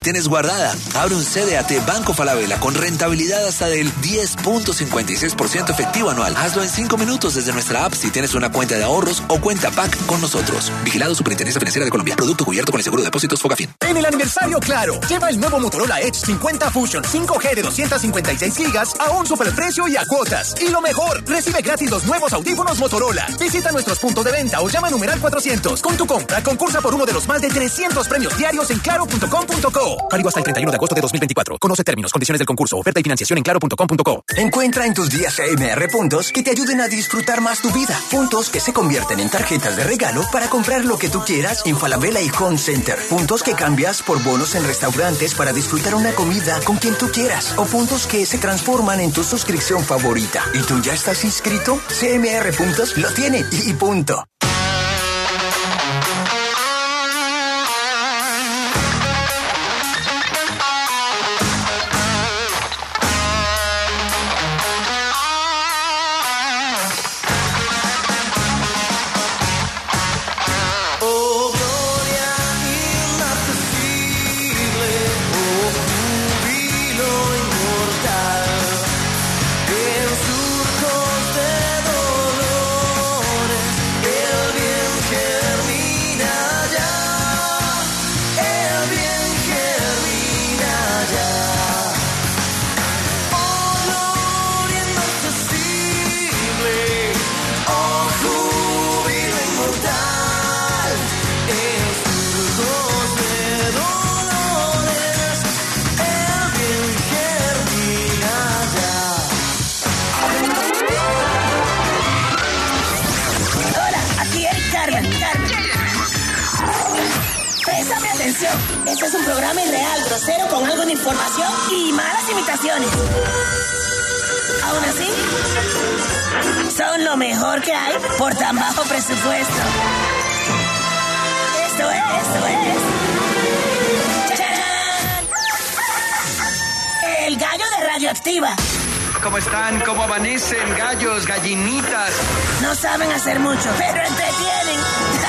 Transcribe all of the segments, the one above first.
tienes guardada. Abre un CDAT Banco Falabella con rentabilidad hasta del 10.56% efectivo anual. Hazlo en 5 minutos desde nuestra app si tienes una cuenta de ahorros o cuenta PAC con nosotros. Vigilado Superintendencia Financiera de Colombia. Producto cubierto con el seguro de depósitos Fogafín. En el aniversario Claro, lleva el nuevo Motorola Edge 50 Fusion 5G de 256 gigas a un superprecio y a cuotas. Y lo mejor, recibe gratis los nuevos audífonos Motorola. Visita nuestros puntos de venta o llama a numeral 400. Con tu compra, concursa por uno de los más de 300 premios diarios en claro.com.co. Válido hasta el 31 de agosto de 2024. Conoce términos, condiciones del concurso, oferta y financiación en claro.com.co. Encuentra en tus días CMR puntos que te ayuden a disfrutar más tu vida. Puntos que se convierten en tarjetas de regalo para comprar lo que tú quieras en Falabella y Home Center. Puntos que cambias por bonos en restaurantes para disfrutar una comida con quien tú quieras. O puntos que se transforman en tu suscripción favorita. ¿Y tú ya estás inscrito? CMR Puntos lo tiene y punto. Este es un programa irreal, grosero, con algo de información y malas imitaciones. Aún así, son lo mejor que hay por tan bajo presupuesto. Esto es. ¡Tarán! El gallo de Radioactiva. ¿Cómo están? ¿Cómo amanecen? Gallos, gallinitas. No saben hacer mucho, pero entretienen.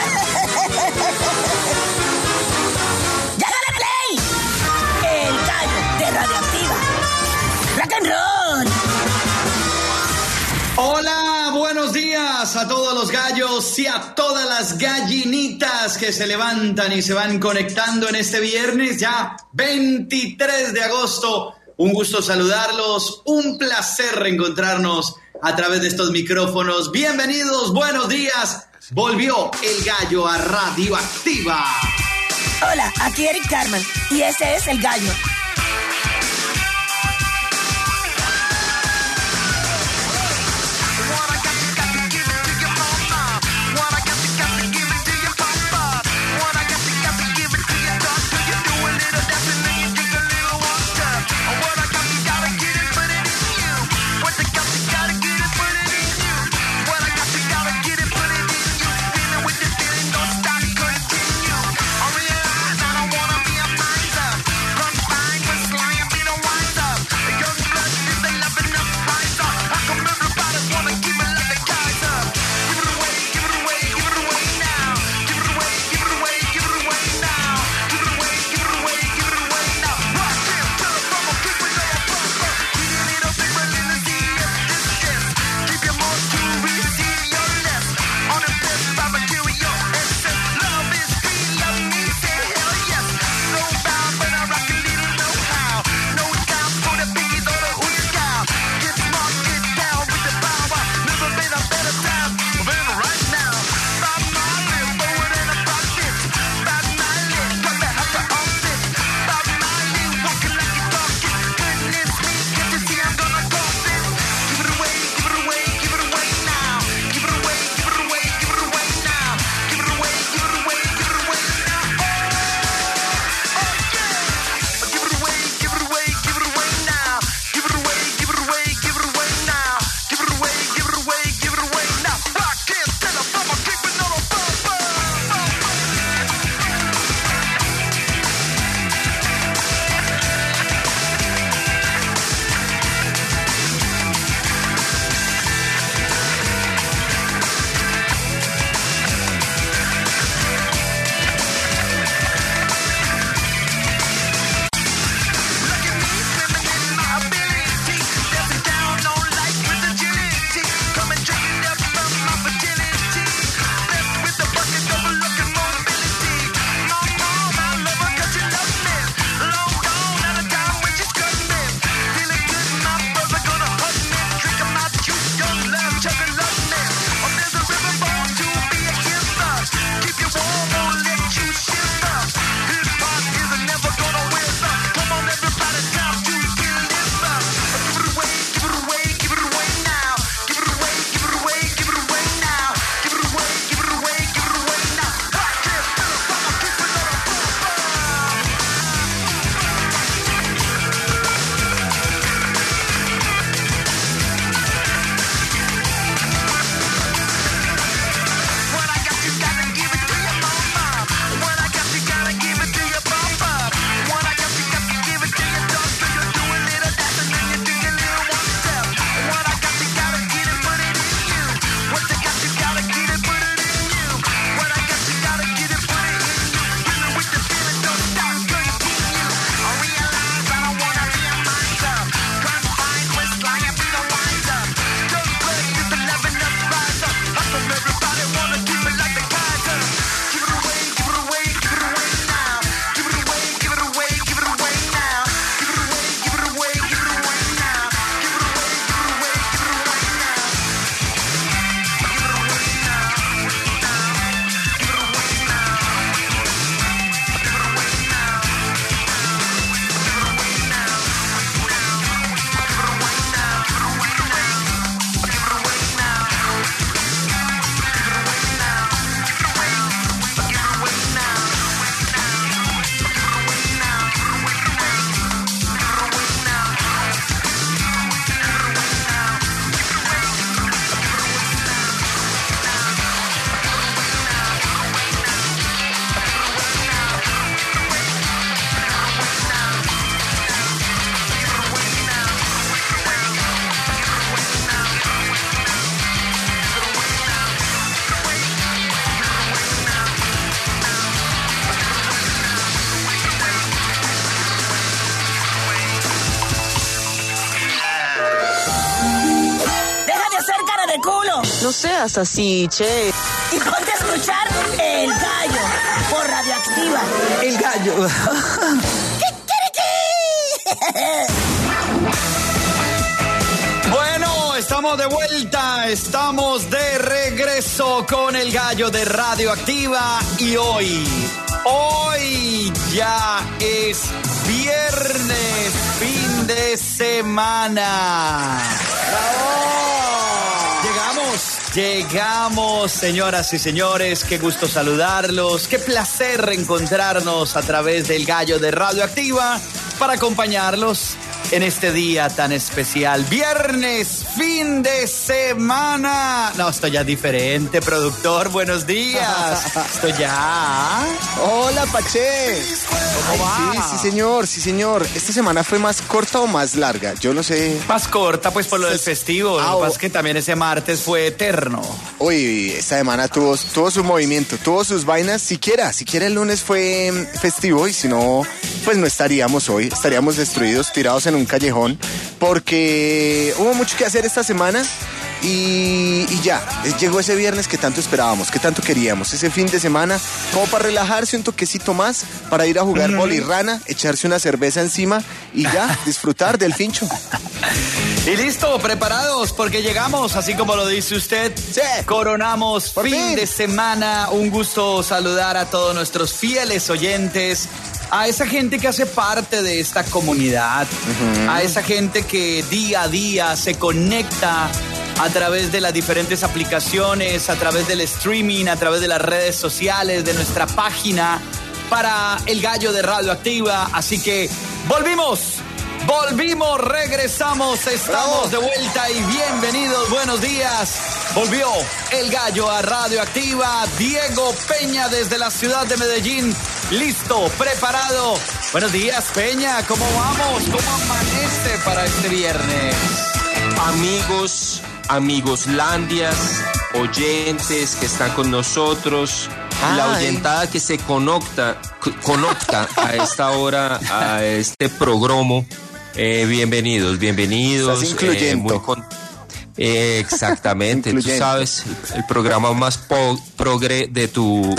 Radioactiva. Rock and roll. Hola, buenos días a todos los gallos y a todas las gallinitas que se levantan y se van conectando en este viernes ya 23 de agosto. Un gusto saludarlos, un placer reencontrarnos a través de estos micrófonos. Bienvenidos, buenos días. Volvió el gallo a Radioactiva. Hola, aquí Eric Carmen y este es el gallo. No seas así, che. Y ponte a escuchar El Gallo por Radioactiva. El Gallo. Bueno, estamos de vuelta, estamos de regreso con El Gallo de Radioactiva y hoy ya es viernes, fin de semana. Llegamos, señoras y señores, qué gusto saludarlos, qué placer reencontrarnos a través del Gallo de Radioactiva para acompañarlos en este día tan especial. Viernes, fin de semana. No, esto ya es diferente, productor, buenos días. Esto ya... Hola, Pache. ¿Cómo va? Sí, señor. ¿Esta semana fue más corta o más larga? Yo no sé. Más corta, pues, por lo del festivo. Lo que pasa es que también ese martes fue eterno. Uy, esta semana tuvo su movimiento, tuvo sus vainas. Siquiera el lunes fue festivo y si no, pues no estaríamos hoy. Estaríamos destruidos, tirados en un callejón, porque hubo mucho que hacer esta semana. Y ya, llegó ese viernes que tanto esperábamos, que tanto queríamos, ese fin de semana, como para relajarse un toquecito más, para ir a jugar bolirrana, echarse una cerveza encima y ya, disfrutar del fincho. Y listo, preparados, porque llegamos, así como lo dice usted, sí. Coronamos Por fin fin de semana. Un gusto saludar a todos nuestros fieles oyentes, a esa gente que hace parte de esta comunidad, a esa gente que día a día se conecta a través de las diferentes aplicaciones, a través del streaming, a través de las redes sociales, de nuestra página para El Gallo de Radioactiva. Así que volvimos, regresamos, estamos de vuelta y bienvenidos, buenos días. Volvió El Gallo a Radioactiva, Diego Peña desde la ciudad de Medellín, listo, preparado. Buenos días, Peña, ¿cómo vamos? ¿Cómo amanece para este viernes? Amigos landias, oyentes que están con nosotros, la oyentada que se conecta a esta hora a este programa. Bienvenidos. Estás incluyendo. Exactamente, tú sabes, el programa más progre de tu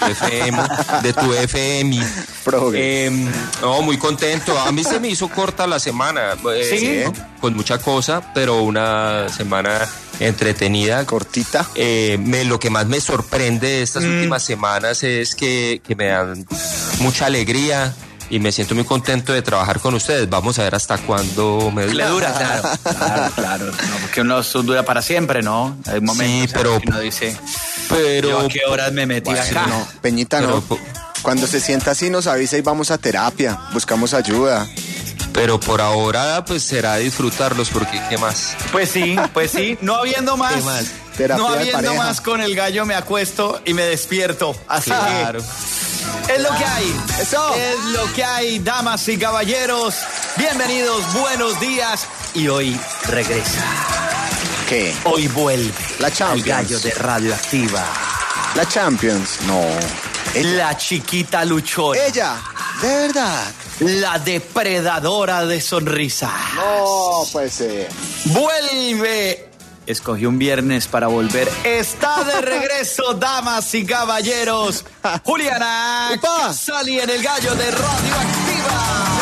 FM. No, muy contento. A mí se me hizo corta la semana, ¿Sí? con mucha cosa, pero una semana entretenida, cortita. Lo que más me sorprende de estas últimas semanas es que me dan mucha alegría. Y me siento muy contento de trabajar con ustedes. Vamos a ver hasta cuándo me Le dura, claro. No, porque uno dura para siempre, ¿no? Hay momentos pero que uno dice, pero ¿a qué horas me metí acá? No, Peñita, no. Cuando se sienta así nos avisa y vamos a terapia, buscamos ayuda. Pero por ahora pues será disfrutarlos, porque ¿qué más? Pues sí, no habiendo más. ¿Qué más? Terapia No de habiendo pareja. más con el gallo me acuesto y me despierto. Así Claro. que es lo que hay. Eso. Es lo que hay, damas y caballeros. Bienvenidos, buenos días. Y hoy regresa. ¿Qué? Hoy vuelve La el Champions. gallo de Radioactiva. La Champions. No. La chiquita luchona. Ella. De verdad. La depredadora de sonrisa. No, puede ser. Vuelve. Escogió un viernes para volver. Está de regreso, damas y caballeros. Juliana ¡Upa! Casali en el gallo de Radioactiva.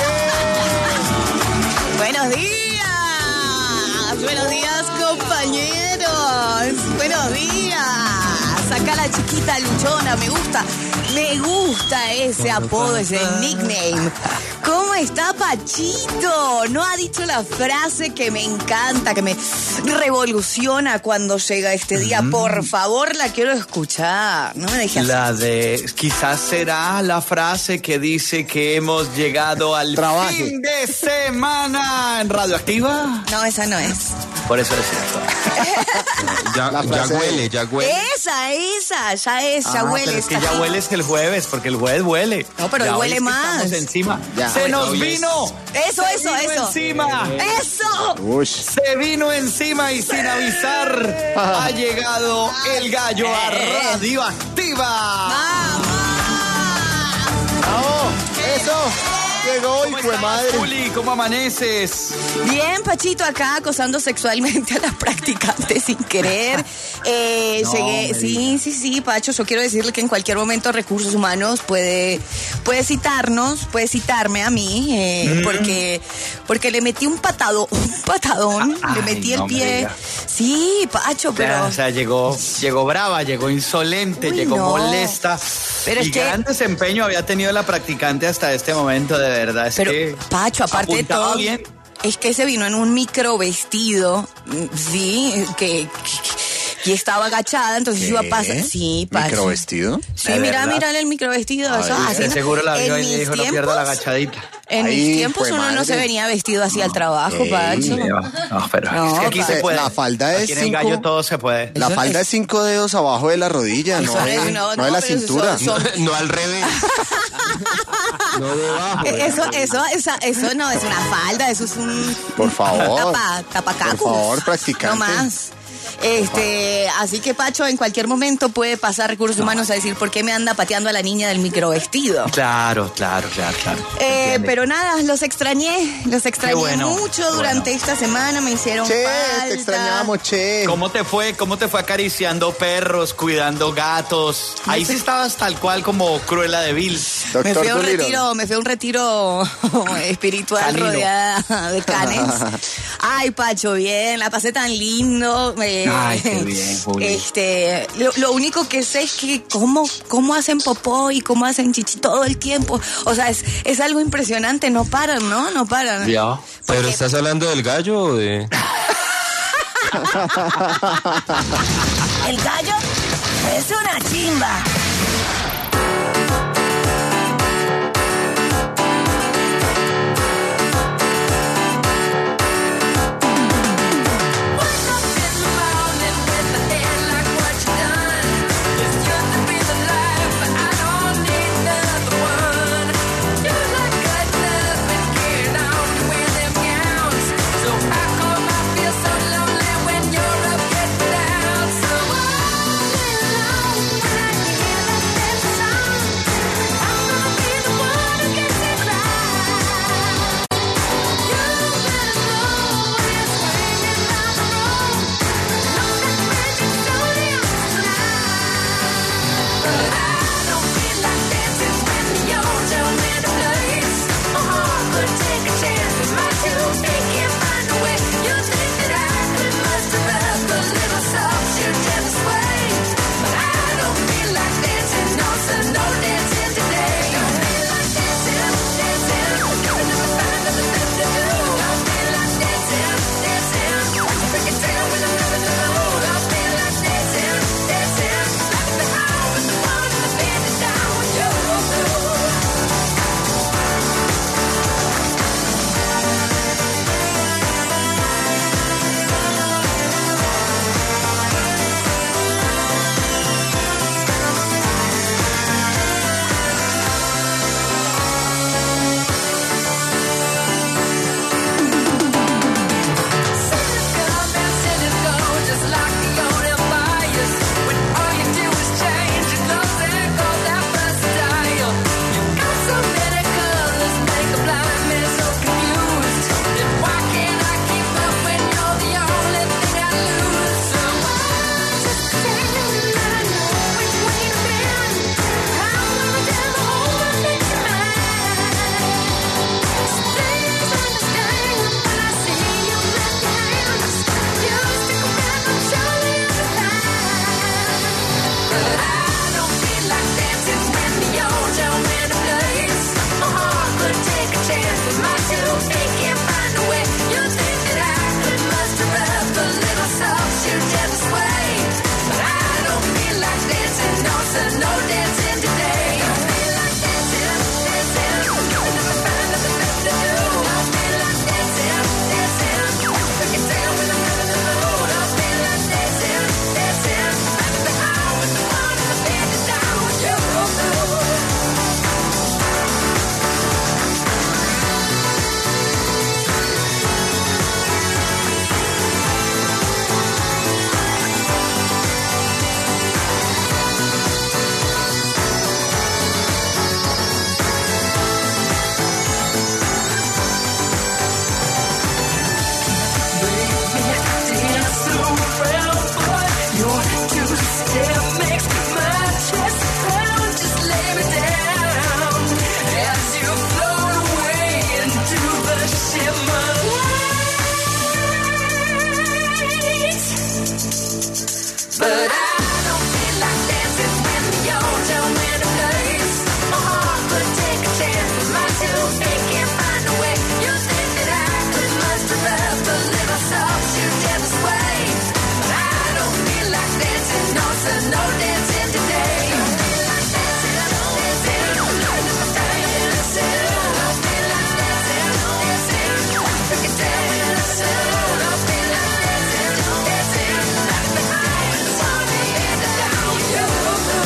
Buenos días, compañeros. Buenos días. Acá la chiquita luchona, me gusta ese apodo, ese nickname. ¿Cómo está Pachito? No ha dicho la frase que me encanta, que me revoluciona cuando llega este día. Por favor, la quiero escuchar. No me dejes así. La de, quizás será la frase que dice que hemos llegado al Trabaje. fin de semana en Radioactiva. No, esa no es. Por eso es cierto. Ya huele. Esa, ya huele. Pero es que esta ya sí. huele el jueves, porque el jueves huele. No, pero Ya hoy huele hoy es que más. Estamos encima. Ya. Se nos Hoy es- vino. Eso. Encima. ¡Eso! Uy. Se vino encima y sin avisar ha llegado el gallo a Radioactiva. ¡Vamos! ¡Bravo! ¡Eso! Llegó y fue madre. Juli, ¿cómo amaneces? Bien, Pachito, acá acosando sexualmente a las practicantes sin querer. Llegué, sí, Pacho, yo quiero decirle que en cualquier momento Recursos Humanos puede citarme a mí, porque le metí un patadón, le metí el pie. Sí, Pacho, pero... O sea, llegó brava, llegó insolente, llegó molesta. Pero y gran desempeño había tenido la practicante hasta este momento, de verdad. Pero, Pacho, aparte de todo, bien. Es que se vino en un micro vestido, sí, que estaba agachada, entonces iba a pasar. Sí, Pacho. ¿Micro vestido? Sí, mira el micro vestido. Seguro la vio y dijo, no pierda la agachadita. En mis tiempos uno no se venía vestido así al trabajo, Pacho. No, pero es que aquí se puede. La falda es aquí en el gallo todo se puede. La falda es 5 dedos abajo de la rodilla, no de la cintura. No al revés. No debajo. Eso no es una falda, eso es un... Por favor. Tapacacus. Por favor, practicante. No más. Así que, Pacho, en cualquier momento puede pasar Recursos Humanos a decir por qué me anda pateando a la niña del microvestido. Claro. Pero nada, los extrañé mucho durante esta semana, me hicieron falta. Te extrañamos, Che. ¿Cómo te fue acariciando perros, cuidando gatos? Ahí sí estabas tal cual como Cruella de Vil. Me fui a un retiro espiritual canino, rodeada de canes. Ay, Pacho, bien, la pasé tan lindo. Ay, qué bien, Juli. Lo único que sé es que cómo hacen popó y cómo hacen chichi todo el tiempo. O sea, es algo impresionante, no paran, ¿no? No paran. Ya. ¿Pero estás hablando del gallo o de...? El gallo es una chimba. But I don't feel like dancing when you're telling me to place. My heart could take a chance, but my two-feet can't find a way. You think that I could muster up a little soft-shoe jealous way. But I don't feel like dancing, no, so no dancing today. I don't feel like dancing, no dancing, no dancing. I don't feel like dancing, no dancing, I can dance. I don't feel like dancing, no dancing. Left behind, sorry, and down you go.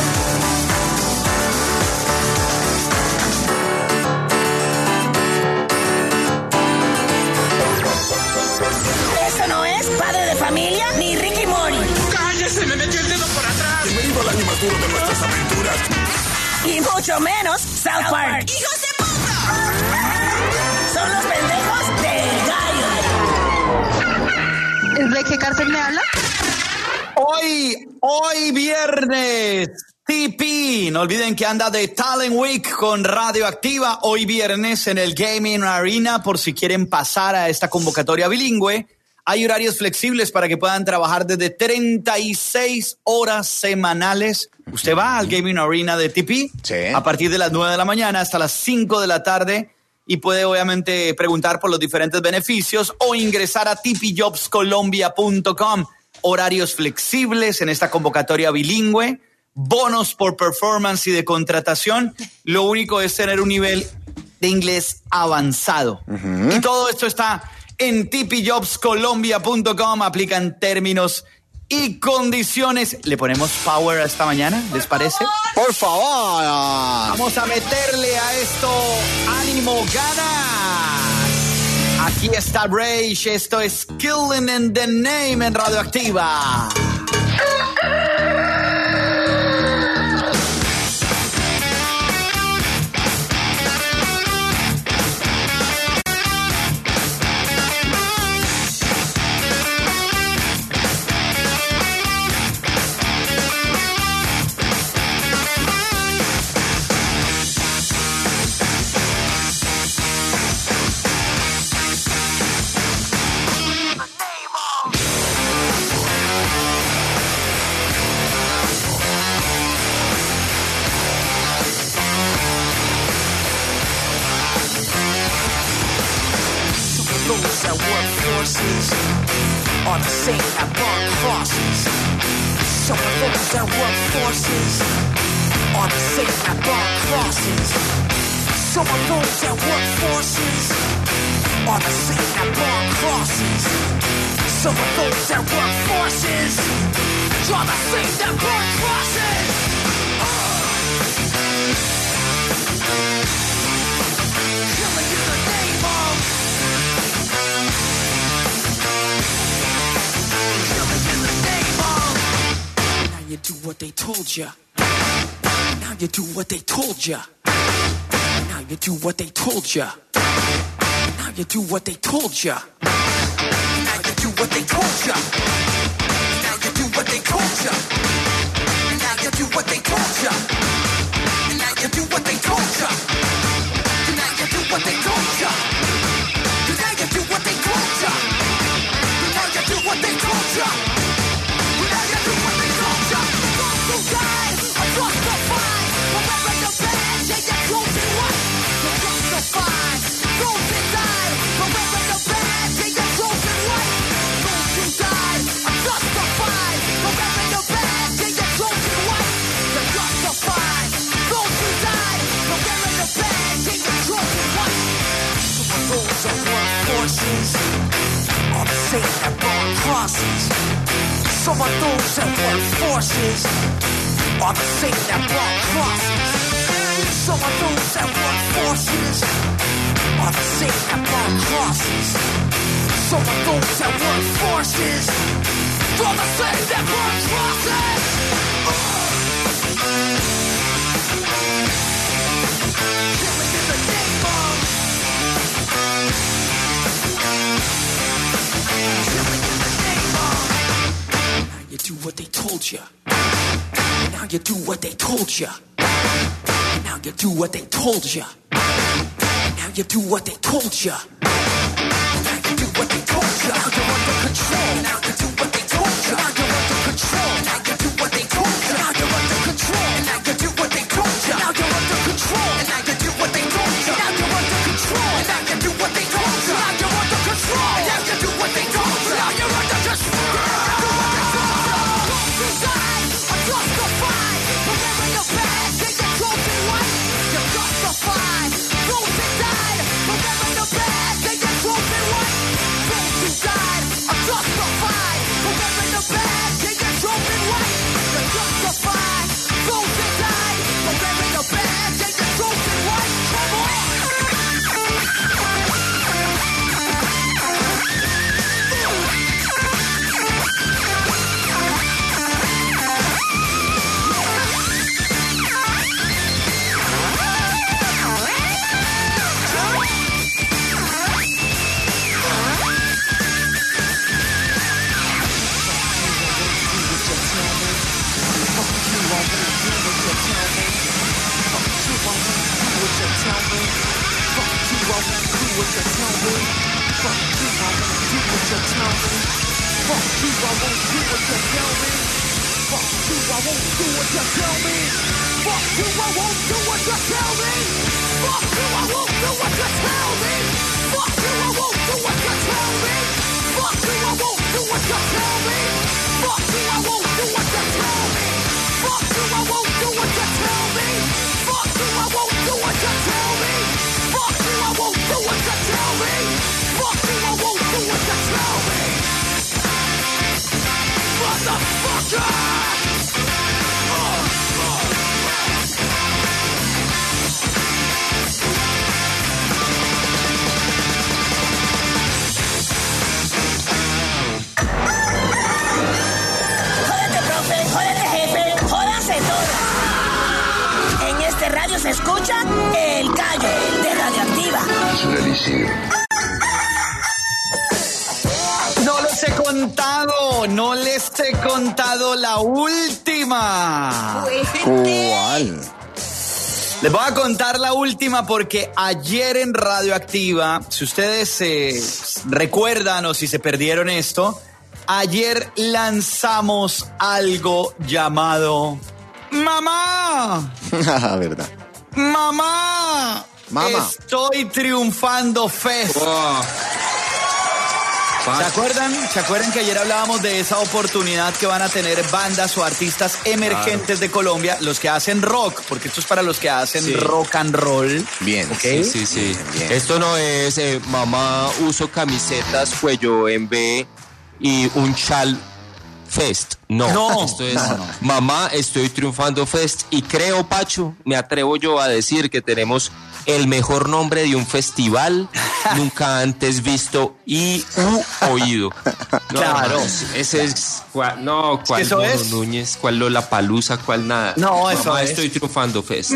Eso no es Padre de Familia ni Ricky Mori. ¡Cállese! ¡Me metió el dedo por atrás! Bienvenido al año más duro de nuestras aventuras. Y mucho menos South Park. ¡Hijos de puta! Son los pendejos del gallo. ¿De qué cárcel me habla? Hoy viernes, TP. No olviden que anda de Talent Week con Radioactiva. Hoy viernes en el Gaming Arena, por si quieren pasar a esta convocatoria bilingüe. Hay horarios flexibles para que puedan trabajar desde 36 horas semanales. Usted va al Gaming Arena de TP a partir de las 9 de la mañana hasta las 5 de la tarde y puede obviamente preguntar por los diferentes beneficios o ingresar a tpjobscolombia.com. Horarios flexibles en esta convocatoria bilingüe, bonos por performance y de contratación. Lo único es tener un nivel de inglés avanzado. Y todo esto está en tpjobscolombia.com. Aplican términos y condiciones. ¿Le ponemos power a esta mañana? ¿Les parece? Por favor. Vamos a meterle a esto ánimo, ganas. Aquí está Rage, esto es Killing in the Name en Radioactiva. Those that work forces are the same that burn crosses. Some of those that work forces are the same that burn crosses. Some of those that work forces are the same that burn crosses. Some of those that work forces are the same that burn crosses. Killing in the name of. Now you do what they told ya. Now you do what they told ya. Now you do what they told ya. Now you do what they told ya. Now you do what they told ya. Now you do what they told ya. Now you do what they told ya. Now you do what they told ya. Now you do what they told ya. Now you do what they told ya. Now you do what they told ya. Now you do what they told ya. Those who die are justified. Forever the bad, yeah, you're chosen right. You're justified. Those who died, forever the bad, yeah, you're chosen right. Those who died are justified. Forever the bad, yeah, you're chosen right. You're justified. Those who died, forever the bad, yeah, you're chosen right. Some of those that work forces are the same that burn crosses. Some of those that work forces are the same that burn crosses. Some of those that work forces are the same that burn crosses. Some of those that work forces are the same that burn crosses. Killing in the name of. Killing in the name of. Now you do what they told ya. Now you do what they told ya. Now you do what they told ya. Now you do what they told ya. what they told you. Now you're under control. Now you do what they told you. Now you're under control. Now you do what they told you. Now you're under control. And now you do what they told you. Now you're under control. And now you do what they told you. Now you're under control. And now you do what they told you. Now you're under control. And now you do what they told you. Now you're under control. Se escucha El Gallo de Radioactiva. No les he contado la última. ¿Cuál? Les voy a contar la última porque ayer en Radioactiva, si ustedes se recuerdan o si se perdieron esto, ayer lanzamos algo llamado ¡Mamá! ¿Verdad? ¡Mamá! Estoy triunfando Fest. Wow. ¿Se acuerdan que ayer hablábamos de esa oportunidad que van a tener bandas o artistas emergentes de Colombia, los que hacen rock, porque esto es para los que hacen rock and roll? Bien, ¿okay? Sí. Bien. Esto no es mamá uso camisetas cuello en B y un chal Fest. No, esto es mamá estoy triunfando Fest. Y creo, Pacho, me atrevo yo a decir que tenemos el mejor nombre de un festival nunca antes visto y oído. No, claro. Ese es cuál Núñez, cuál Lollapalooza, cuál nada. No, eso mamá es. Estoy triunfando Fest.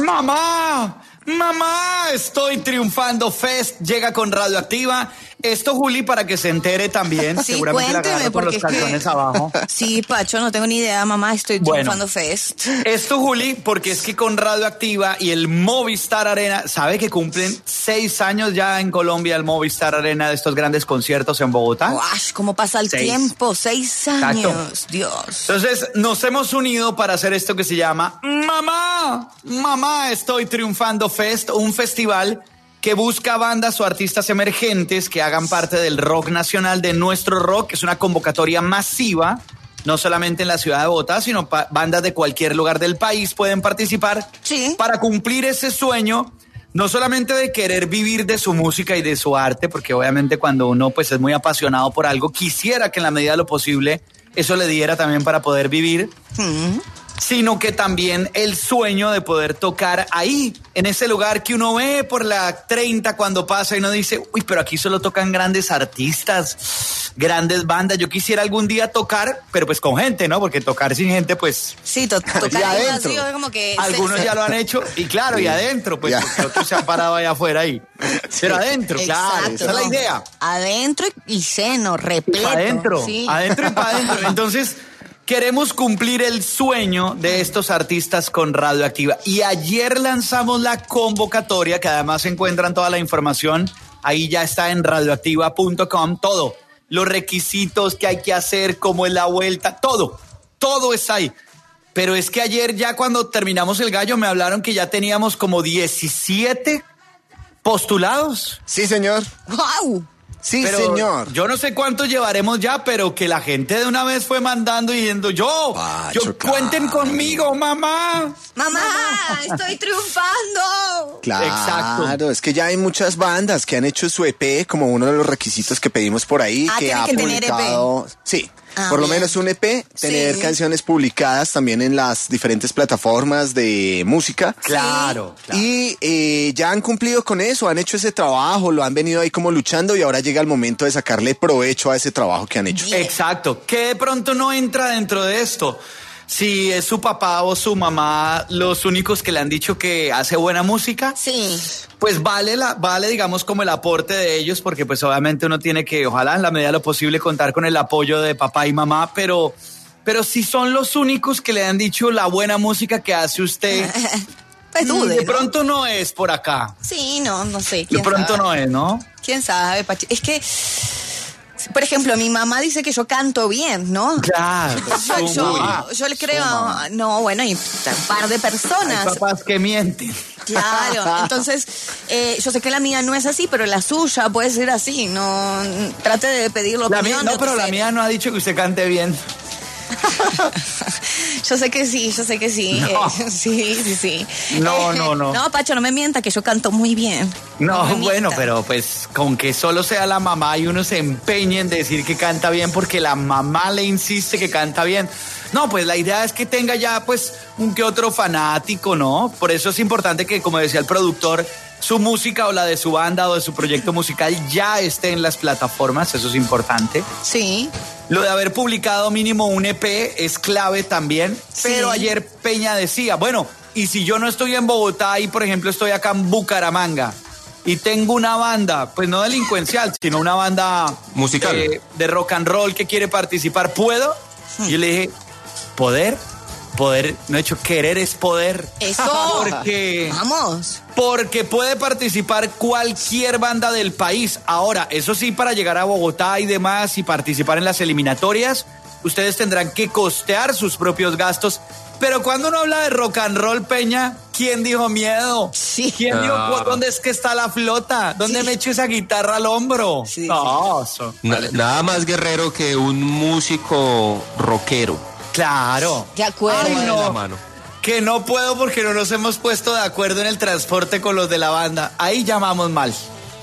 Mamá, estoy triunfando Fest. Llega con Radioactiva. Esto, Juli, para que se entere también. Sí, seguramente la cuénteme, agarró con los calzones abajo. Sí, Pacho, no tengo ni idea, mamá, estoy triunfando Fest. Esto, Juli, porque es que con Radioactiva y el Movistar Arena, ¿sabe que cumplen 6 años ya en Colombia el Movistar Arena de estos grandes conciertos en Bogotá? ¡Guau! ¿Cómo pasa el tiempo? 6 años, exacto. Dios. Entonces, nos hemos unido para hacer esto que se llama Mamá, estoy triunfando Fest, un festival que busca bandas o artistas emergentes que hagan parte del rock nacional, de nuestro rock. Es una convocatoria masiva, no solamente en la ciudad de Bogotá, sino bandas de cualquier lugar del país pueden participar para cumplir ese sueño, no solamente de querer vivir de su música y de su arte, porque obviamente cuando uno pues es muy apasionado por algo, quisiera que en la medida de lo posible eso le diera también para poder vivir. Sino que también el sueño de poder tocar ahí, en ese lugar que uno ve por la 30 cuando pasa y uno dice, uy, pero aquí solo tocan grandes artistas, grandes bandas. Yo quisiera algún día tocar, pero pues con gente, ¿no? Porque tocar sin gente, pues... Sí, tocar adentro. vacío, como que... Algunos ya lo han hecho, y claro, y adentro, pues porque otros se han parado allá afuera ahí. Pero adentro, claro, esa es la idea. Adentro y seno, repleto. Adentro, sí. Adentro y para adentro. Entonces... queremos cumplir el sueño de estos artistas con Radioactiva. Y ayer lanzamos la convocatoria, que además encuentran toda la información ahí ya está en radioactiva.com todo. Los requisitos que hay que hacer, cómo es la vuelta, todo está ahí. Pero es que ayer ya cuando terminamos el gallo me hablaron que ya teníamos como 17 postulados. Sí, señor. ¡Wow! Sí, pero señor. Yo no sé cuántos llevaremos ya, pero que la gente de una vez fue mandando y diciendo, yo cuenten conmigo, mamá. Mamá, estoy triunfando. Claro, exacto. Es que ya hay muchas bandas que han hecho su EP como uno de los requisitos que pedimos por ahí. Que tiene ha que tener publicado, EP. Sí. Por lo menos un EP, tener canciones publicadas también en las diferentes plataformas de música. Claro. Y ya han cumplido con eso, han hecho ese trabajo, lo han venido ahí como luchando y ahora llega el momento de sacarle provecho a ese trabajo que han hecho. Exacto, que de pronto no entra dentro de esto. Si es su papá o su mamá los únicos que le han dicho que hace buena música, sí, pues vale, digamos, como el aporte de ellos, porque pues obviamente uno tiene que, ojalá en la medida de lo posible, contar con el apoyo de papá y mamá, pero si son los únicos que le han dicho la buena música que hace usted, pues dude, de pronto no es por acá. Sí, no sé. De pronto sabe? No es, ¿no? ¿Quién sabe, Pachi? Es que, por ejemplo, mi mamá dice que yo canto bien, ¿no? Claro. Yo le creo, no, bueno, y un par de personas. Hay papás que mienten. Claro, entonces yo sé que la mía no es así, pero la suya puede ser así. No trate de pedir la opinión. No, pero la mía no ha dicho que usted cante bien. Yo sé que sí. No. Sí. No. No, Pacho, no me mienta que yo canto muy bien. No, bueno, pero pues con que solo sea la mamá y uno se empeñe en decir que canta bien porque la mamá le insiste que canta bien. No, pues la idea es que tenga ya pues un que otro fanático, ¿no? Por eso es importante que, como decía el productor, su música o la de su banda o de su proyecto musical ya esté en las plataformas, eso es importante. Sí. Lo de haber publicado mínimo un EP es clave también, pero ayer Peña decía, bueno, y si yo no estoy en Bogotá y por ejemplo estoy acá en Bucaramanga y tengo una banda, pues no delincuencial, sino una banda musical de rock and roll que quiere participar, ¿puedo? Yo le dije, ¿poder? No he hecho querer es poder. Eso. Porque puede participar cualquier banda del país. Ahora, eso sí, para llegar a Bogotá y demás y participar en las eliminatorias, ustedes tendrán que costear sus propios gastos. Pero cuando uno habla de rock and roll, Peña, ¿quién dijo miedo? Sí. ¿Quién dijo dónde es que está la flota? ¿Dónde me echo esa guitarra al hombro? Sí, nada más guerrero que un músico rockero. Claro. De acuerdo. Ay, no. Que no puedo porque no nos hemos puesto de acuerdo en el transporte con los de la banda. Ahí llamamos mal.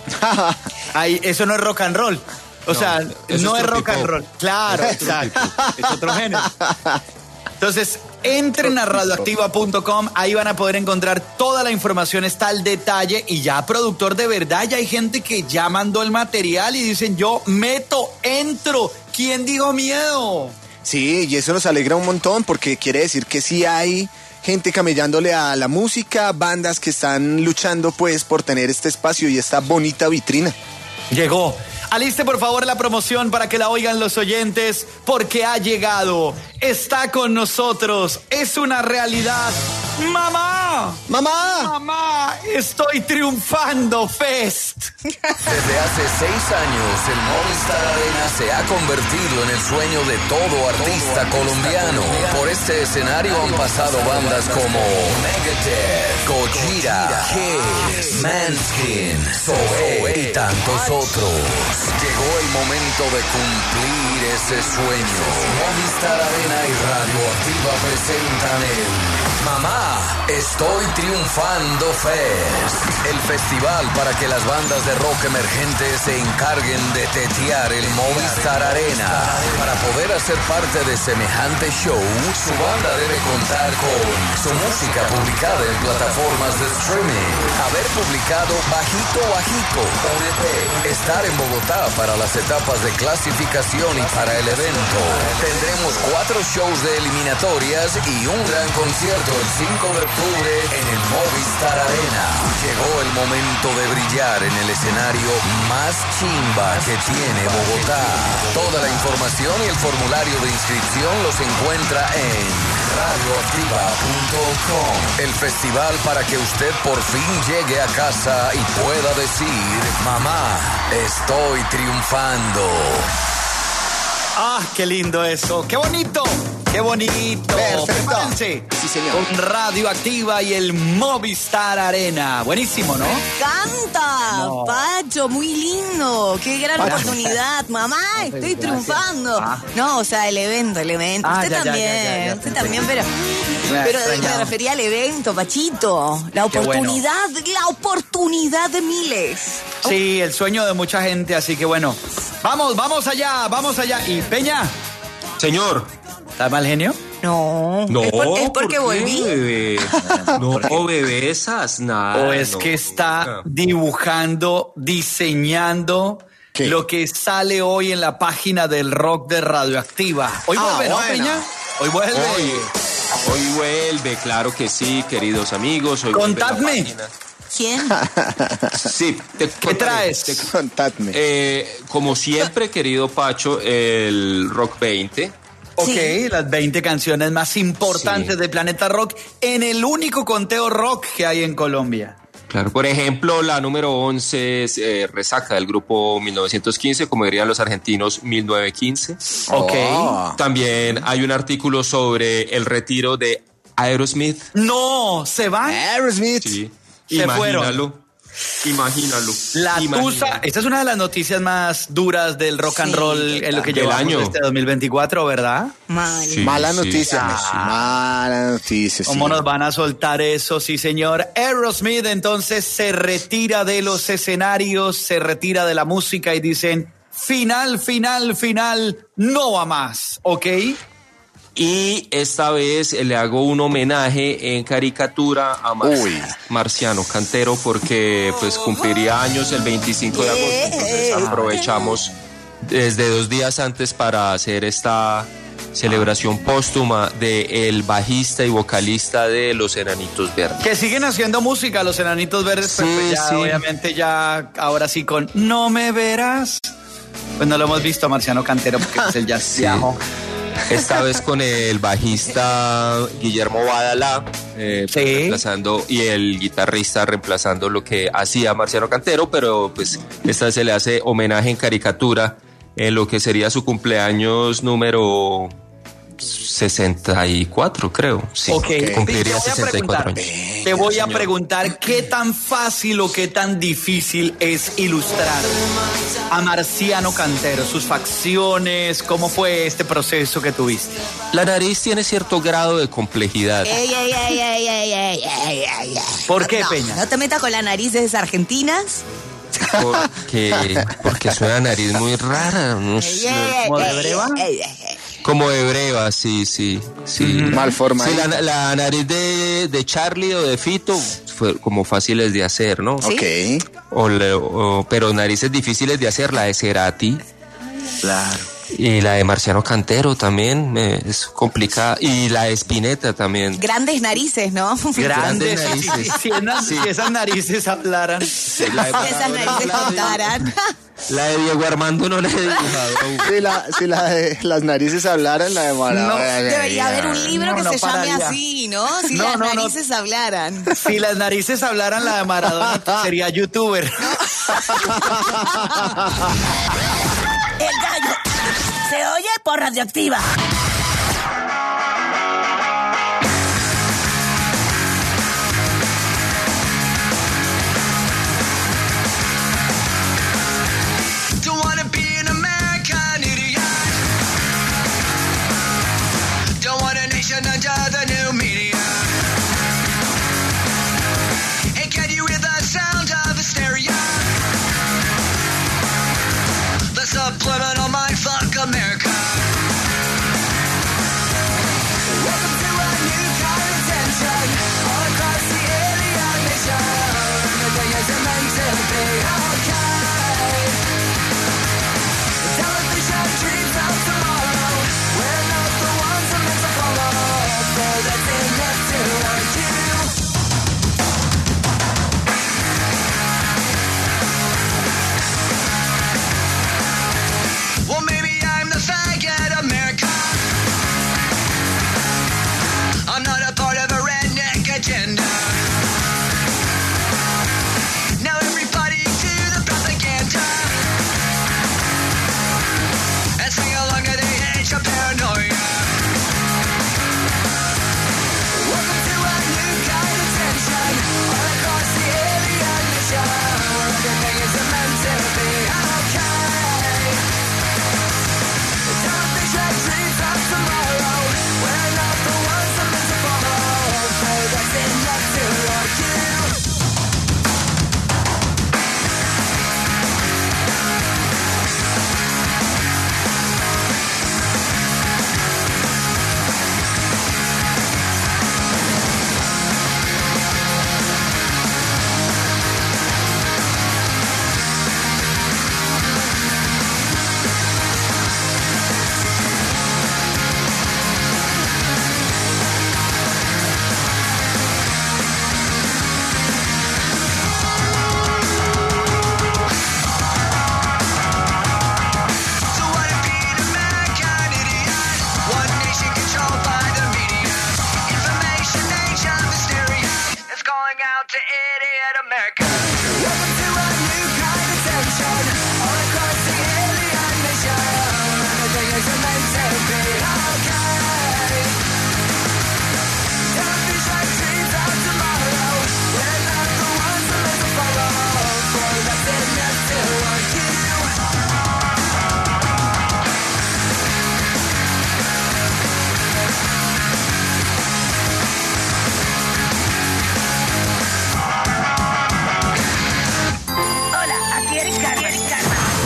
Ahí, eso no es rock and roll. O sea, no es rock and roll. Claro, exacto. Es otro género. Entonces, entren a radioactiva.com, ahí van a poder encontrar toda la información, está al detalle y ya productor de verdad, ya hay gente que ya mandó el material y dicen yo entro. ¿Quién dijo miedo? Sí, y eso nos alegra un montón porque quiere decir que sí hay gente camellándole a la música, bandas que están luchando pues por tener este espacio y esta bonita vitrina. Llegó. Aliste por favor la promoción para que la oigan los oyentes porque ha llegado. Está con nosotros. Es una realidad. ¡Mamá! ¡Mamá! ¡Mamá! ¡Estoy triunfando, Fest! Desde hace 6 años, el Movistar Arena se ha convertido en el sueño de todo artista colombiano. Por este escenario han pasado bandas como Megadeth, Gojira, Kiss, Manskin, Zoé y tantos otros. Llegó el momento de cumplir ese sueño. Movistar Arena y Radioactiva presentan el Mamá, estoy triunfando Fest. El festival para que las bandas de rock emergentes se encarguen de tetear el Movistar Arena. Para poder hacer parte de semejante show, su banda debe contar con su música publicada en plataformas de streaming, haber publicado bajito un EP, estar en Bogotá para las etapas de clasificación y para el evento. Tendremos 4 shows de eliminatorias y un gran concierto el 5 de octubre en el Movistar Arena. Llegó el momento de brillar en el escenario más chimba que tiene Bogotá. Toda la información y el formulario de inscripción los encuentra en radioactiva.com. El festival para que usted por fin llegue a casa y pueda decir: mamá, estoy triunfando. ¡Ah, qué lindo eso! ¡Qué bonito! ¡Qué bonito! Prepárense. Sí, señor. Con Radioactiva y el Movistar Arena. Buenísimo, ¿no? ¡Canta! No. Pacho, muy lindo. ¡Qué gran oportunidad! Mamá, estoy triunfando. No, o sea, el evento. Usted también. Usted también, pero me refería al evento, Pachito. La oportunidad de miles. Sí, el sueño de mucha gente, así que bueno. Vamos allá. ¿Y Peña? Señor. ¿Está mal genio? No. ¿Es porque volví? Bebé? No, bebé, esas nada. ¿O es que está dibujando, diseñando lo que sale hoy en la página del rock de Radioactiva? Hoy vuelve, ¿no, Peña? Hoy vuelve. Hoy vuelve, claro que sí, queridos amigos. Hoy Contadme. ¿Quién? Sí. ¿Qué traes? Contadme. Como siempre, querido Pacho, el Rock 20. Ok, las 20 canciones más importantes del planeta rock en el único conteo rock que hay en Colombia. Claro, por ejemplo, la número 11 es Resaca del grupo 1915, como dirían los argentinos, 1915. Ok. También hay un artículo sobre el retiro de Aerosmith. No, ¿se van? Aerosmith. Sí. Se Imagínalo. La Tusa, esta es una de las noticias más duras del rock and roll en lo que llevamos año. este 2024, ¿verdad? Mala noticia. Mala noticia. ¿Cómo nos van a soltar eso? Sí, señor. Aerosmith entonces se retira de los escenarios, se retira de la música y dicen: final, no va más, ¿ok? Y esta vez le hago un homenaje en caricatura a Marciano Cantero, porque pues cumpliría años el 25 de agosto. Entonces aprovechamos desde 2 días antes para hacer esta celebración póstuma de el bajista y vocalista de Los Enanitos Verdes. Que siguen haciendo música Los Enanitos Verdes, pero pues ya, obviamente ya ahora sí con No Me Verás. Pues no lo hemos visto a Marciano Cantero porque es el jazz viajo. Esta vez con el bajista Guillermo Badalá reemplazando, y el guitarrista reemplazando lo que hacía Marciano Cantero, pero pues esta vez se le hace homenaje en caricatura en lo que sería su cumpleaños número 64, creo. Sí, cumpliría 64 años. Te voy a preguntar qué tan fácil o qué tan difícil es ilustrar a Marciano Cantero, sus facciones, cómo fue este proceso que tuviste. La nariz tiene cierto grado de complejidad. ¿Por qué, Peña? No te metas con las narices argentinas. Porque es una nariz muy rara. No sé. ¿Como de breva? Como de breva, sí. Mal forma. Sí, la nariz de Charlie o de Fito fue como fáciles de hacer, ¿no? ¿Sí? Ok. Pero narices difíciles de hacer, la de Cerati. Claro. Y la de Marciano Cantero también es complicada. Y la de Spinetta también. Grandes narices, ¿no? Grandes narices. Si esas narices hablaran. Sí, esas narices contaran. La de Diego Armando no la he dibujado. Si las narices hablaran, la de Maradona. Debería haber un libro que se llame así, ¿no? Si las narices hablaran. Si las narices hablaran, la de Maradona sería youtuber. El gallo se oye por Radioactiva. Don't wanna be an American idiot. Don't want a nation under the new media. And can you hear the sound of hysteria? The subliminal mindfuck America.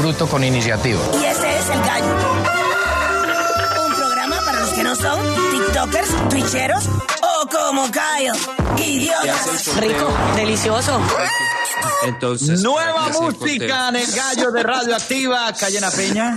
disfruto con iniciativa. Y ese es El Gallo. Un programa para los que no son tiktokers, twitcheros o como Cayo. Idiotas. Rico, delicioso. Entonces, nueva música en El Gallo de Radioactiva. Cayena Peña.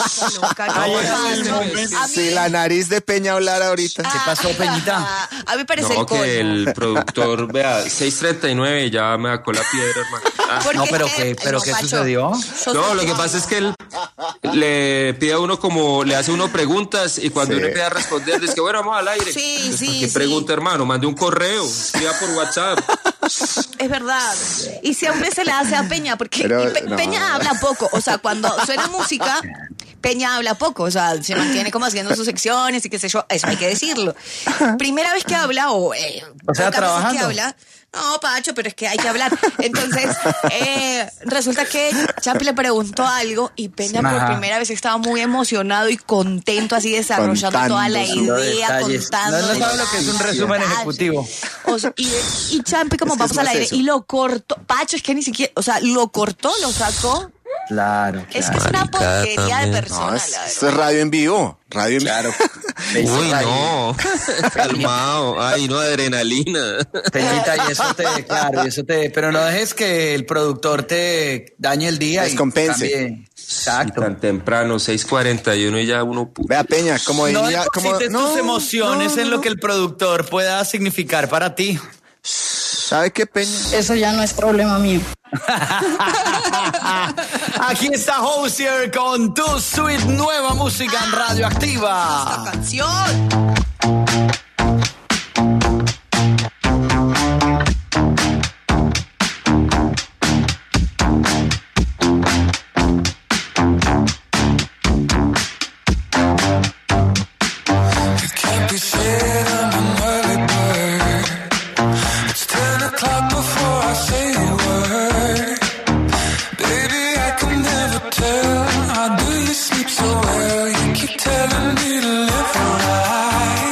Si la nariz de Peña hablara ahorita. ¿Qué pasó, Peñita? A mí me parece no, el colmo. que el productor, vea, 6:39 ya me sacó la piedra, hermano. No, pero ¿qué Pacho, sucedió? No, lo que pasa es que él le pide a uno como, le hace uno preguntas y cuando uno empieza a responder, dice que bueno, vamos al aire. Sí. ¿Qué pregunta, hermano? Mande un correo, escriba por WhatsApp. Es verdad. Y siempre se le hace a Peña, porque Peña habla poco. O sea, cuando suena música, Peña habla poco. O sea, se mantiene como haciendo sus secciones y qué sé yo. Eso hay que decirlo. Primera vez que habla, o sea, trabajando. Que habla. No, Pacho, pero es que hay que hablar. Entonces, resulta que Champi le preguntó algo y Peña por primera vez estaba muy emocionado y contento, así desarrollando toda la idea, contando. No sabe lo que es un resumen ejecutivo. O sea, y Champi como vamos al aire y lo cortó. Pacho, es que ni siquiera, o sea, lo cortó, lo sacó. Claro. Es que es una porquería de persona, No, esto es radio en vivo. Radio en Claro. Uy, no. Calmado. Ay, no, adrenalina. Peñita, y eso te, pero no dejes que el productor te dañe el día. Descompense. Y también, exacto. Tan temprano, 6:41 y ya uno... Vea, Peña, como No diría... deposites tus emociones en lo que el productor pueda significar para ti. ¿Sabe qué, Peña? Eso ya no es problema mío. Aquí está Hozier con tu sweet nueva música en Radioactiva. Esta canción. How do you sleep so well? You keep telling me to live right.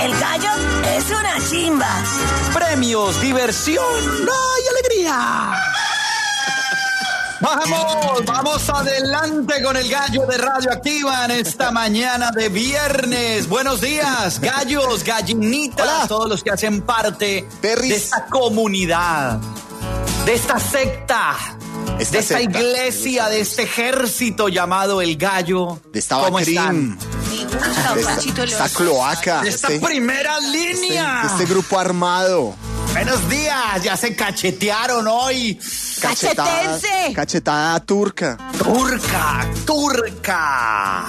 El gallo es una chimba. Premios, diversión, ¡ay, alegría! Vamos adelante con el gallo de Radioactiva en esta mañana de viernes. Buenos días, gallos, gallinitas, hola. Todos los que hacen parte de esta comunidad, de esta secta, de esta iglesia, de este ejército llamado el gallo. De esta ¿Cómo están? De esta cloaca. De esta primera línea. De este grupo armado. Buenos días, ya se cachetearon hoy. Cachetada turca. Turca.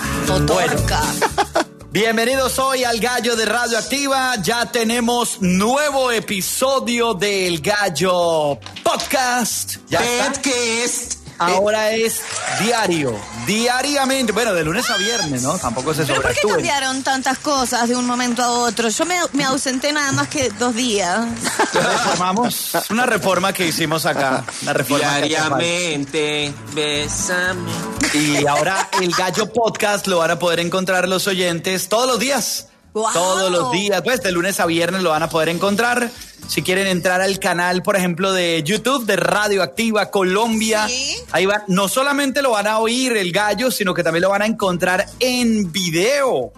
Bienvenidos hoy al Gallo de Radioactiva. Ya tenemos nuevo episodio del Gallo Podcast. Ahora es diariamente, bueno, de lunes a viernes, ¿no? Tampoco se sobreactúen. ¿Pero por qué cambiaron tantas cosas de un momento a otro? Yo me ausenté nada más que 2 días. Reformamos una reforma que hicimos acá. Una reforma diariamente, bésame. Y ahora el Gallo Podcast lo van a poder encontrar los oyentes todos los días. Wow. Todos los días, pues de lunes a viernes lo van a poder encontrar. Si quieren entrar al canal, por ejemplo, de YouTube de Radioactiva Colombia, ¿sí? Ahí va, no solamente lo van a oír el gallo, sino que también lo van a encontrar en video.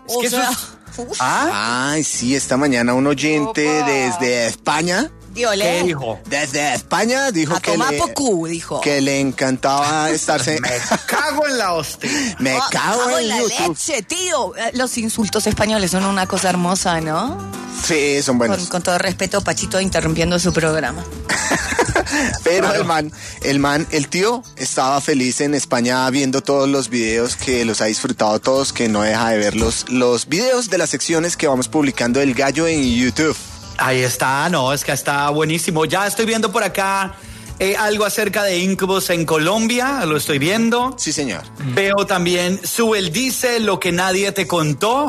Ay, sí, esta mañana un oyente desde España. ¿Qué dijo? Desde España dijo que le encantaba estarse. Me cago en la hostia. Me cago en la YouTube. Leche, tío. Los insultos españoles son una cosa hermosa, ¿no? Sí, son buenos. Con todo respeto, Pachito interrumpiendo su programa. Pero claro. el tío estaba feliz en España viendo todos los videos, que los ha disfrutado todos, que no deja de ver los videos de las secciones que vamos publicando el gallo en YouTube. Ahí está, no, es que está buenísimo. Ya estoy viendo por acá algo acerca de Incubus en Colombia, lo estoy viendo. Sí, señor. Veo también Sube el Diésel, lo que nadie te contó.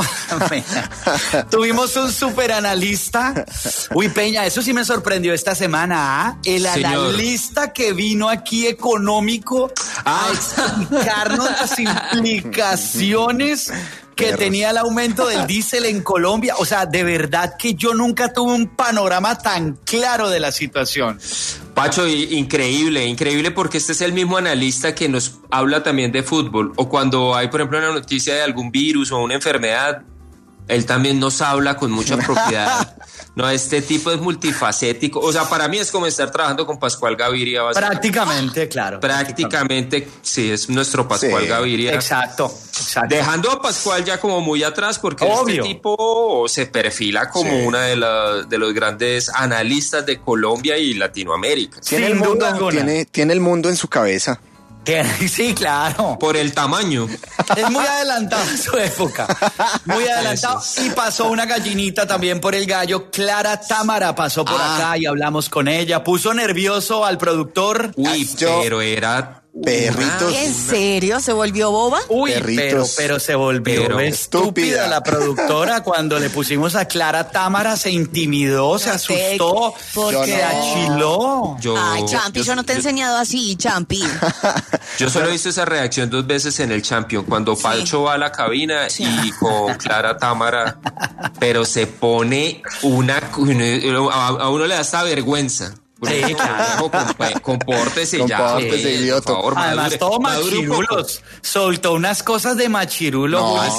Tuvimos un super analista. Uy, Peña, eso sí me sorprendió esta semana, ¿eh? El analista que vino aquí económico a explicarnos las implicaciones que tenía el aumento del diésel en Colombia. O sea, de verdad que yo nunca tuve un panorama tan claro de la situación. Pacho, increíble, porque este es el mismo analista que nos habla también de fútbol. O cuando hay, por ejemplo, una noticia de algún virus o una enfermedad, él también nos habla con mucha propiedad. No, este tipo es multifacético. O sea, para mí es como estar trabajando con Pascual Gaviria. Prácticamente, claro. Prácticamente, sí, es nuestro Pascual Gaviria. Exacto. Dejando a Pascual ya como muy atrás, porque este tipo se perfila como una de los grandes analistas de Colombia y Latinoamérica. Tiene el mundo en su cabeza. Sí, claro. Por el tamaño. Es muy adelantado en su época. Muy adelantado. Y pasó una gallinita también por el gallo. Clara Támara pasó por acá y hablamos con ella. Puso nervioso al productor. Uy, pero era... Perritos. ¿En serio? ¿Se volvió boba? Uy, pero se volvió estúpida la productora. Cuando le pusimos a Clara Támara se intimidó, se asustó, se achiló. Ay, Champi, yo no te he enseñado así, Champi. Yo solo he visto esa reacción 2 veces en el Champion, cuando Pacho va a la cabina y con Clara Támara, pero se pone a uno le da esta vergüenza. Sí, claro. Compórtese ya. Idiota. Por favor, además, todo machirulos. Soltó unas cosas de machirulo.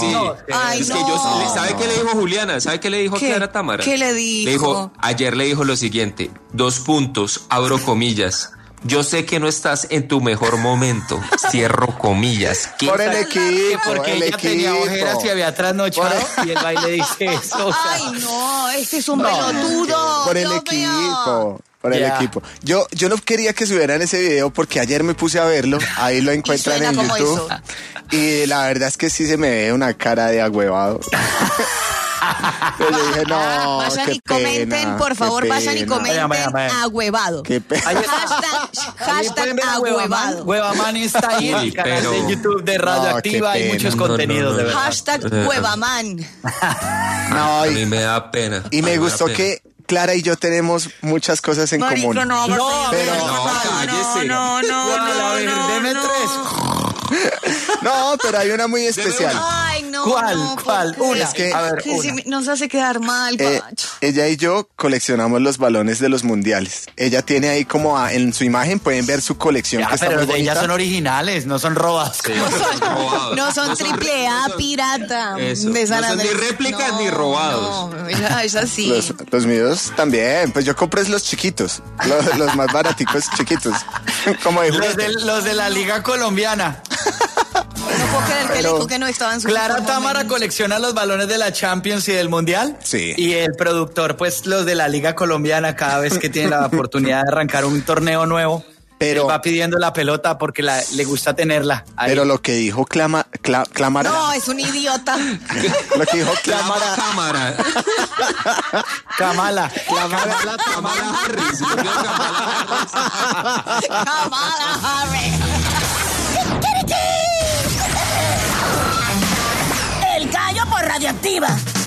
¿Sabe qué le dijo Juliana? ¿Sabe qué le dijo a Clara Támara? ¿Qué le dijo? Ayer le dijo lo siguiente, 2 puntos, abro comillas. Yo sé que no estás en tu mejor momento, cierro comillas. Por el equipo, porque ella tenía ojeras y había trasnochado y el baile dice eso. Ay, no, este es un pelotudo. Por el equipo. Por el equipo. Yo no quería que subieran ese video porque ayer me puse a verlo. Ahí lo encuentran en YouTube. Y la verdad es que sí se me ve una cara de agüevado. Pero yo dije, no, vayan y comenten, por favor, vayan y comenten agüevado. Hashtag agüevado. Huevaman está ahí en el canal de YouTube de Radioactiva. Hay muchos contenidos, de verdad. Hashtag Huevaman. A mí me da pena. Y me gustó que Clara y yo tenemos muchas cosas en común. No, cállese. no. Deme 3. No, pero hay una muy especial. Ay, no. ¿Cuál? no, ¿Cuál? ¿por qué? Una. Es que- A ver, Que una. si nos hace quedar mal, Pacho. Ella y yo coleccionamos los balones de los mundiales. Ella tiene ahí como en su imagen, pueden ver su colección. Ya, que está pero muy de ellas bonita. son originales, no son robados. No son triple A pirata. Eso. De San No son ni Andrés. réplicas ni robados. No, ella sí. Los míos también, pues yo compré los chiquitos, los más baraticos chiquitos. Como de Los de la Liga Colombiana. No puedo creer que Pero- el que no estaba en su Clara mejor Támara momento. colecciona los balones de la Champions y del Mundial. Sí. Y el productor, pues los de la Liga Colombiana, cada vez que tiene la oportunidad de arrancar un torneo nuevo, Pero- él va pidiendo la pelota porque le gusta tenerla. Ahí. Pero lo que dijo Clamara, No, es un idiota. lo que dijo Clamara, Cámara. Kamala. Kamala Harris. Kamala Harris. El gallo por Radioactiva.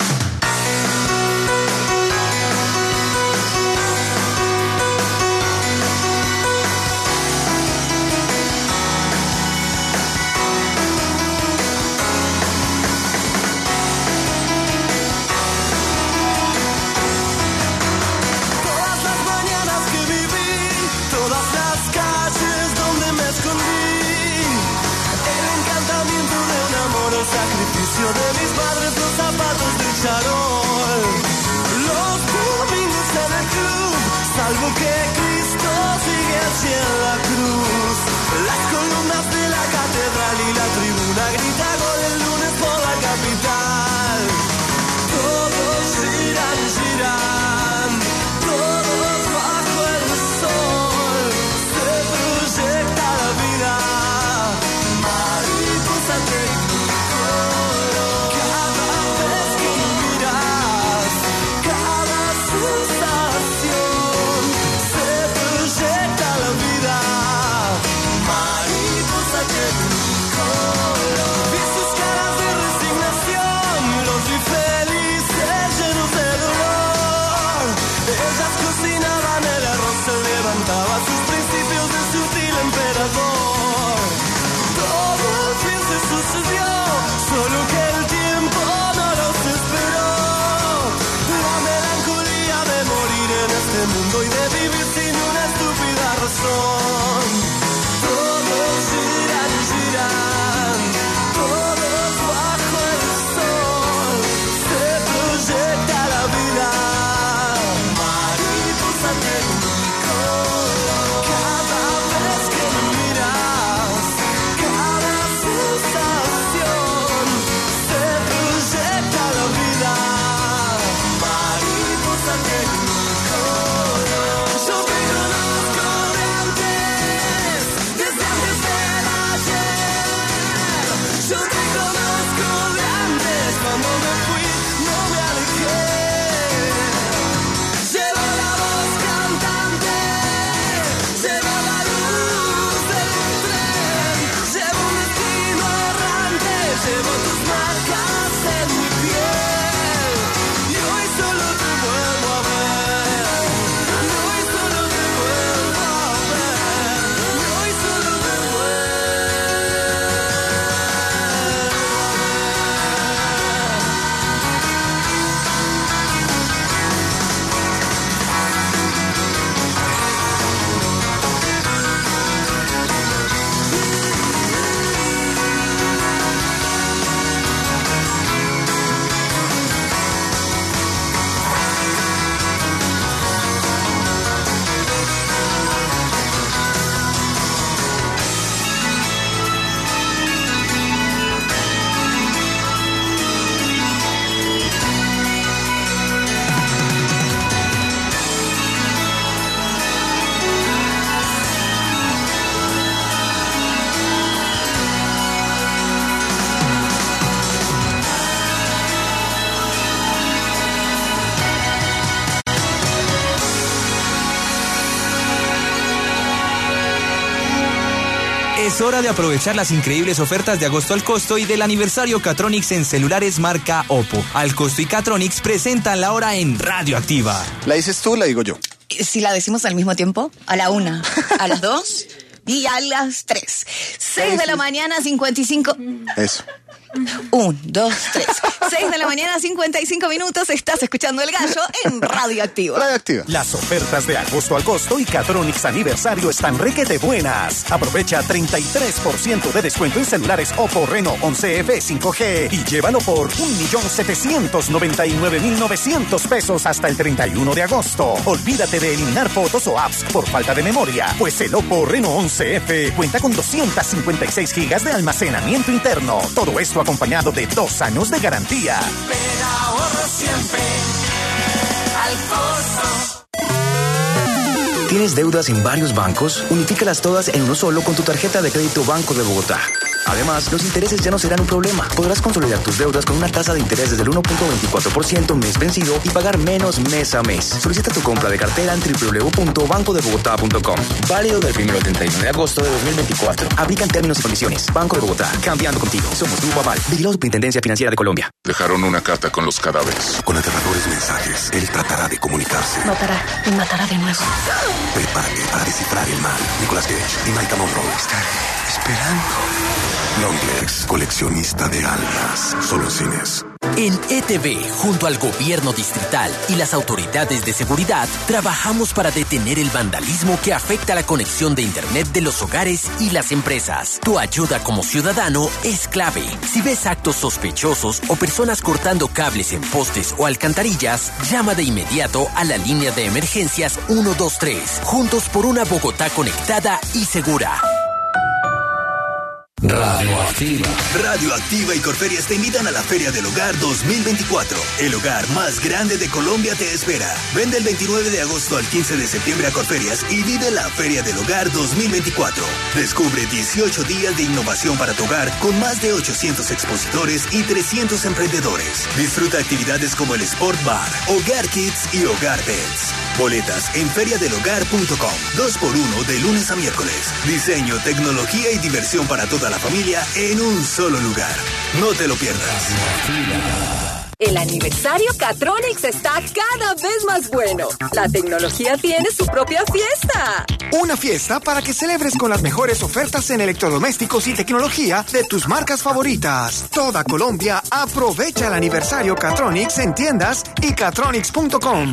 Todas las mañanas que viví, todas las calles donde me escondí, el encantamiento de un amor, el sacrificio de mis padres, los zapatos de charol, los domingos en el club, salvo que Cristo sigue hacia la cruz, las columnas de la catedral y la tribuna grita gol el lunes por la capital. Todos giran, giran, todos bajo el sol, se proyecta la vida, mariposa tecnicolor. Cada vez que me miras, cada sensación, se proyecta la vida, mariposa tecnicolor. Vi sus caras de resignación, los vi felices, llenos de dolor. Ellas cocinaban el arroz, se levantaba sus principios de sutil emperador. Todo al fin se sucedió, solo que el tiempo no los esperó. La melancolía de morir en este mundo y de vivir sin una estúpida razón. Todos giran, giran, todos bajo el sol, se proyecta la vida, mariposa tecnicolor. Cada vez que me miras, cada sensación, se proyecta la vida, mariposa tecnicolor. Yo te conozco de antes, desde antes del ayer. Yo te conozco de antes, cuando me fui no me alejé. Llevo la voz cantante, llevo la luz del tren, llevo un destino errante, llevo tus marcas en mi piel. Y hoy solo te vuelvo a ver, y hoy solo te vuelvo a ver, y hoy solo te vuelvo a ver. Es hora de aprovechar las increíbles ofertas de agosto al costo y del aniversario Catronics en celulares marca Oppo. Al costo y Catronics presentan la hora en Radioactiva. ¿La dices tú o la digo yo? Si la decimos al mismo tiempo, a la 1, a las 2, Y a las 3. 6 de la mañana, 55. Eso. 1, 2, 3. 6 de la mañana, 55 minutos. Estás escuchando El Gallo en Radioactiva. Radioactiva. Las ofertas de agosto al costo y Catronics aniversario están requete buenas. Aprovecha 33% de descuento en celulares Oppo Reno 11F 5G y llévalo por 1.799.900 pesos hasta el 31 de agosto. Olvídate de eliminar fotos o apps por falta de memoria, pues el Oppo Reno 11F cuenta con 256 gigas de almacenamiento interno. Todo esto acompañado de 2 años de garantía. Pero ahorro siempre al costo. ¿Tienes deudas en varios bancos? Unifícalas todas en uno solo con tu tarjeta de crédito Banco de Bogotá. Además, los intereses ya no serán un problema. Podrás consolidar tus deudas con una tasa de interés desde el 1.24% mes vencido y pagar menos mes a mes. Solicita tu compra de cartera en www.bancodebogotá.com. Válido del 1 al 31 de agosto de 2024. Aplican términos y condiciones. Banco de Bogotá. Cambiando contigo. Somos Grupo Aval. Vigilado Superintendencia Financiera de Colombia. Dejaron una carta con los cadáveres. Con aterradores mensajes. Él tratará de comunicarse. Matará y matará de nuevo. Prepárate para descifrar el mal. Nicolas Cage y Maika Monroe. Estaré esperando. Longlegs, coleccionista de almas. Solo en cines. En ETV, junto al gobierno distrital y las autoridades de seguridad, trabajamos para detener el vandalismo que afecta la conexión de Internet de los hogares y las empresas. Tu ayuda como ciudadano es clave. Si ves actos sospechosos o personas cortando cables en postes o alcantarillas, llama de inmediato a la línea de emergencias 123. Juntos por una Bogotá conectada y segura. Radioactiva. Radioactiva y Corferias te invitan a la Feria del Hogar 2024. El hogar más grande de Colombia te espera. Ven del 29 de agosto al 15 de septiembre a Corferias y vive la Feria del Hogar 2024. Descubre 18 días de innovación para tu hogar con más de 800 expositores y 300 emprendedores. Disfruta actividades como el Sport Bar, Hogar Kids y Hogar Pets. Boletas en feriadelhogar.com. 2x1 de lunes a miércoles. Diseño, tecnología y diversión para toda la familia en un solo lugar. No te lo pierdas. El aniversario Catronics está cada vez más bueno. La tecnología tiene su propia fiesta. Una fiesta para que celebres con las mejores ofertas en electrodomésticos y tecnología de tus marcas favoritas. Toda Colombia aprovecha el aniversario Catronics en tiendas y catronics.com.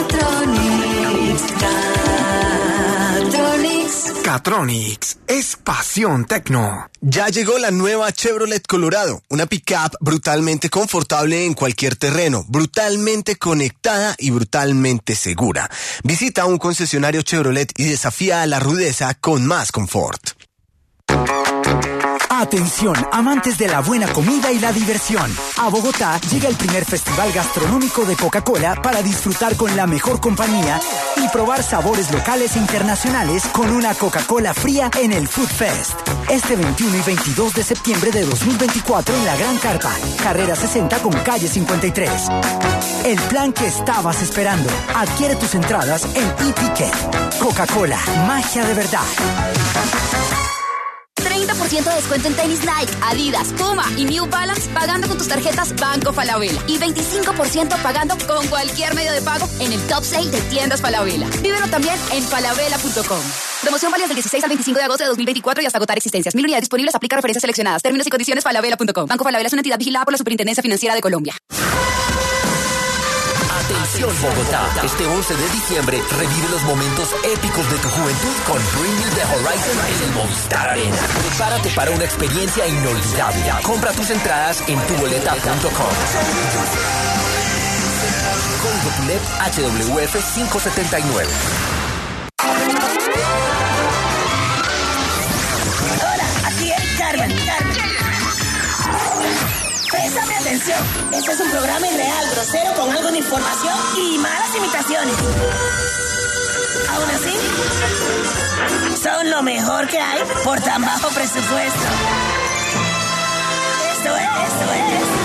Catronics es pasión tecno. Ya llegó la nueva Chevrolet Colorado, una pickup brutalmente confortable en cualquier terreno, brutalmente conectada y brutalmente segura. Visita un concesionario Chevrolet y desafía a la rudeza con más confort. Atención, amantes de la buena comida y la diversión. A Bogotá llega el primer festival gastronómico de Coca-Cola para disfrutar con la mejor compañía y probar sabores locales e internacionales con una Coca-Cola fría en el Food Fest. Este 21 y 22 de septiembre de 2024 en la Gran Carpa, carrera 60 con calle 53. El plan que estabas esperando. Adquiere tus entradas en eTicket. Coca-Cola, magia de verdad. 30% de descuento en tenis Nike, Adidas, Puma y New Balance pagando con tus tarjetas Banco Falabella. Y 25% pagando con cualquier medio de pago en el top 6 de tiendas Falabella. Vívelo también en falabella.com. Promoción válida del 16 al 25 de agosto de 2024 y hasta agotar existencias. 1000 unidades disponibles. Aplica referencias seleccionadas. Términos y condiciones falabella.com. Banco Falabella es una entidad vigilada por la Superintendencia Financiera de Colombia. Atención Bogotá, este 11 de diciembre revive los momentos épicos de tu juventud con Bring Me the Horizon en el Movistar Arena. Prepárate para una experiencia inolvidable. Compra tus entradas en tuboleta.com. Código TULEP HWF 579. Hola, aquí es Carmen. Préstame atención. Este es un programa irreal, grosero, con algo de información y malas imitaciones. Aún así, son lo mejor que hay por tan bajo presupuesto. Esto es